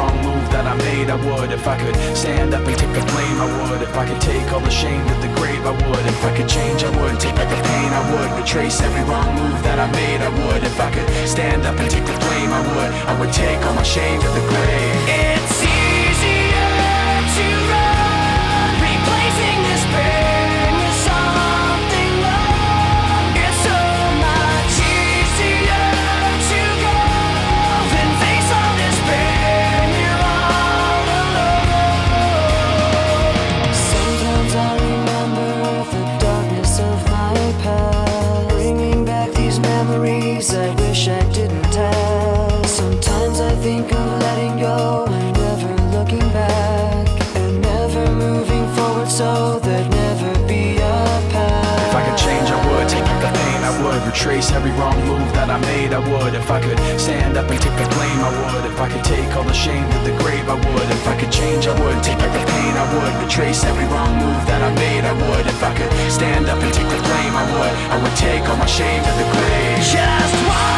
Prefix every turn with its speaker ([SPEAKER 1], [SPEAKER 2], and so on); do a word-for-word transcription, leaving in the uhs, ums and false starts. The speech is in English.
[SPEAKER 1] wrong move that I made, I would. If I could stand up and take the blame, I would. If I could take all the shame to the grave, I would. If I could change, I would. Take back the pain, I would. Retrace every wrong move that I made, I would. If I could stand up and take the blame, I would. I would take all my shame to the grave. It's easier to run, replacing this pain with something love. It's so much easier to go than face all this pain. You're all alone.
[SPEAKER 2] Sometimes I remember the darkness of my past, bringing back these memories I wish I didn't have. Sometimes I think of letting go and never looking back, and never moving forward so there'd never be a path.
[SPEAKER 1] If I could change, I would. Take back the pain, I would. Retrace every wrong move that I made, I would. If I could stand up and take the blame, I would. If I could take all the shame to the grave, I would. If I could change, I would. Take back the pain, I would. Retrace every wrong move that I made, I would. If I could stand up and take the blame, I would. I would take all my shame to the grave. Just one